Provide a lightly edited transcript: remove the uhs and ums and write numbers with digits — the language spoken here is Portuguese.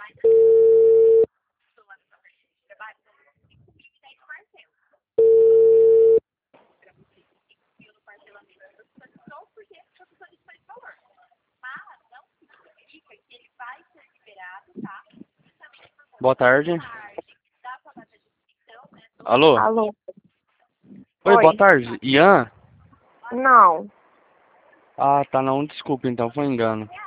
Boa tarde. Alô? Alô? Oi, boa Oi. tarde. Ian? Não. Ah, tá, não, desculpa, então foi engano.